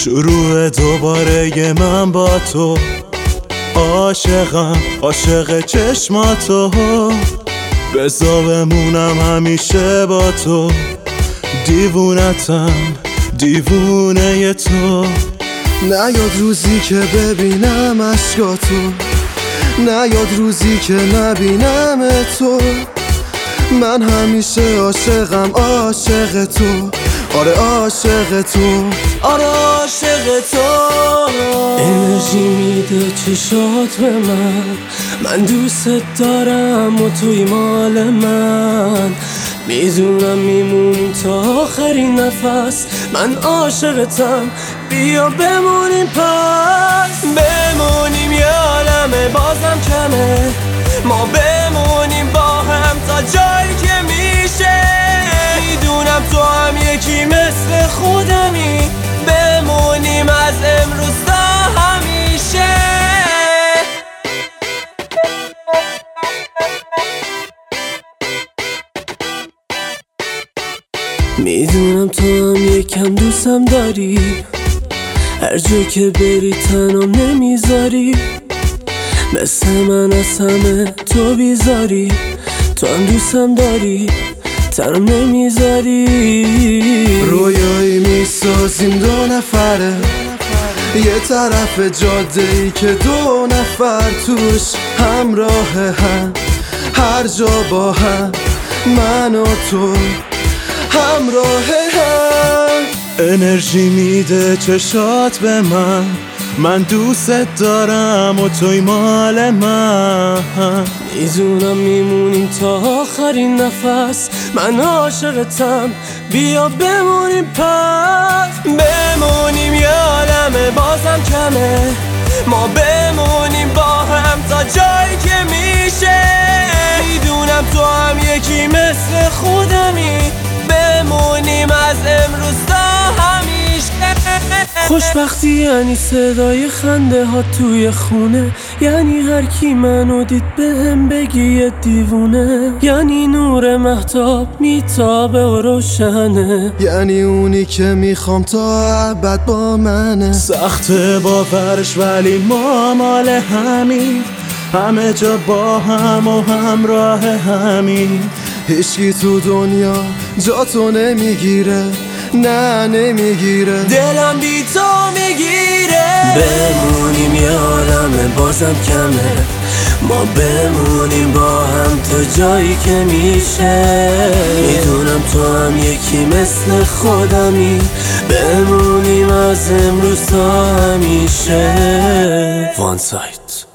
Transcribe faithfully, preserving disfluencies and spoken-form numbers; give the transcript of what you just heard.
شروع دوباره من با تو، عاشقم عاشق چشماتو، بزا بمونم همیشه با تو، دیوونتم دیوونه تو. نیاد روزی که ببینم عشقاتو، نیاد روزی که نبینم تو. من همیشه عاشقم عاشق تو، آره عاشق تو، آره عاشق تو. انرژی میده چشات به من، من دوست دارم و توی مال من. میدونم میمونیم تا آخرین نفس، من عاشقتم بیا بمونیم پس. بمونیم یه عالمه بازم کمه، ما بمونیم با هم تا جایی که میشه. میدونم تو هم یکی مثل خودمی، بمونیم از امروز تا همیشه. میدونم تو هم یکم دوستم داری، هر جا که بری تنم نمیذاری. مثل من از همه تو بیزاری، تو هم دوستم داری تنم نمیذاری. رویایی میسازیم دو نفره، یه طرف جاده ای که دو نفر توش همراه هم، هر جا با هم من و تو همراه هم. انرژی میده چشات به من، من دوست دارم و توی مال من. میدونم میمونیم تا آخرین نفس، من عاشقتم بیا بمونیم پس. بمونیم یه عالمه بازم کمه، ما بمونیم با هم تا جایی که میشه. میدونم تو هم یکی مثل خودمی، بمونیم از امروز تا همیشه. خوشبختی یعنی صدای خنده ها توی خونه، یعنی هر کی منو دید به هم بگی یه دیوونه، یعنی نور مهتاب میتابه و روشنه، یعنی اونی که میخوام تا ابد با منه. سخت باورش ولی ما مال همین، همه جا با هم و همراه همین. هیچکی تو دنیا جا تو نمیگیره، نه نمیگیره، دلم بی تو میگیره. بمونیم یه عالمه بازم کمه، ما بمونیم با هم تا جایی که میشه. میدونم تو هم یکی مثل خودمی، بمونیم از امروز تا همیشه. وان سایت